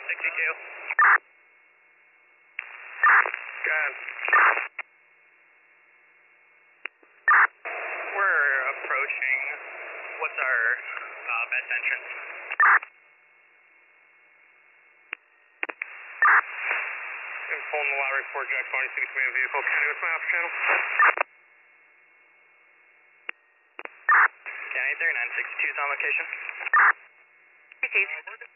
62. Go ahead. We're approaching. What's our best entrance? I'm pulling the lottery for Jack 26 man vehicle. County, what's my alpha channel? County 3962 is on location. Received.